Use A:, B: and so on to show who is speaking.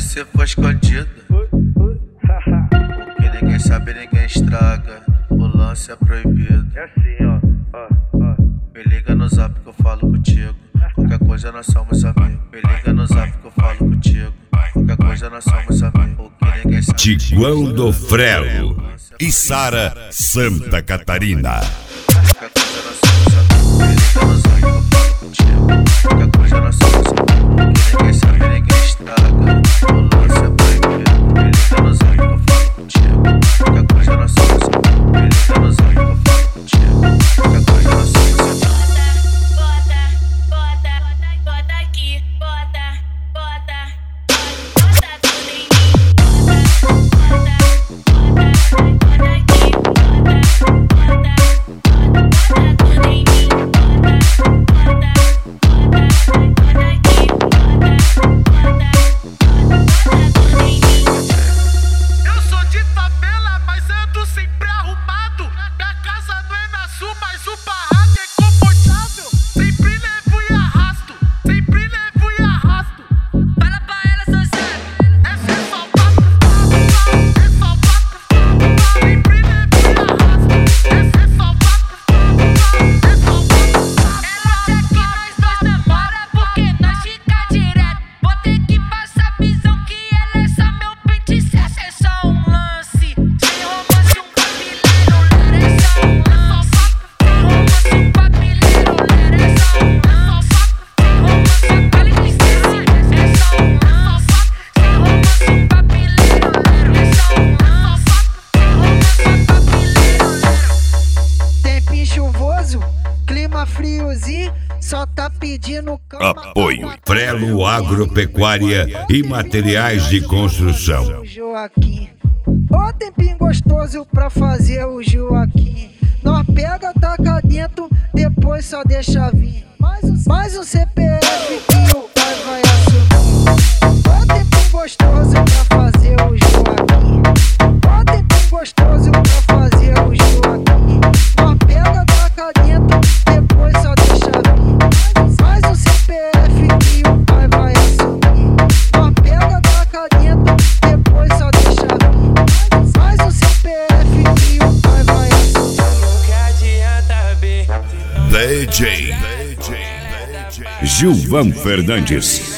A: se for escondido. O que ninguém sabe, ninguém estraga. O lance é proibido.
B: É assim, ó.
A: Me liga no zap que eu falo contigo. Qualquer coisa nós somos amigos. Me liga no zap que eu falo contigo. Qualquer coisa nós somos amigos. O que ninguém sabe.
C: Tiguão do Frelo e Sara, Santa Catarina.
A: Qualquer coisa nós somos amigos. Me liga no zap que eu falo contigo. Qualquer coisa nós somos amigos. O que ninguém sabe, ninguém estraga. O lance é proibido. Me liga no zap que eu falo contigo. Qualquer coisa nós somos amigos. Me liga no zap que eu falo contigo. Qualquer coisa nós somos amigos.
D: Bota aqui, bota tudo em mim. Bota aqui, bota tudo em mim. Bota aqui, bota tudo em mim.
E: Eu sou de favela, mas ando sempre arrumado. Minha casa não é na sul, mas o barraco é confortável. Sempre levo e arrasto, sempre levo e arrasto.
D: Fala pra ela, Suzana.
E: Essa é só papo, é só papo. Sempre levo e arrasto. Essa é só papo, é só papo.
D: Ela quer que nós dois namora porque nós fica direto. Vou ter que passar visão que ela é só meu pente certo. É só um lance, sem romance, um papileiro. É só um lance, sem romance, um papileiro. É só um lance, sem romance, fala que esquece. É só um lance, sem romance, um papileiro. É só um lance, sem romance, papileiro.
F: Tempinho chuvoso, clima friozinho, só tá pedindo cama.
C: Apoio Frelo Agropecuária e Materiais de Construção.
F: Joaquim, ó tempinho gostoso pra fazer o Joaquim. Nós pega, taca dentro, depois só deixa vir. Mais um CPF que o pai vai assumir. Ó tempinho gostoso pra fazer o Joaquim. Ó tempinho gostoso pra fazer o Joaquim. Nós pega, taca dentro, depois só deixa vir. Mais um CPF que o pai vai assumir. Nós pega, taca dentro, depois só deixa vir. Mais um CPF que o pai vai assumir.
B: Que adianta ver?
C: DJ Gilvan Fernandes.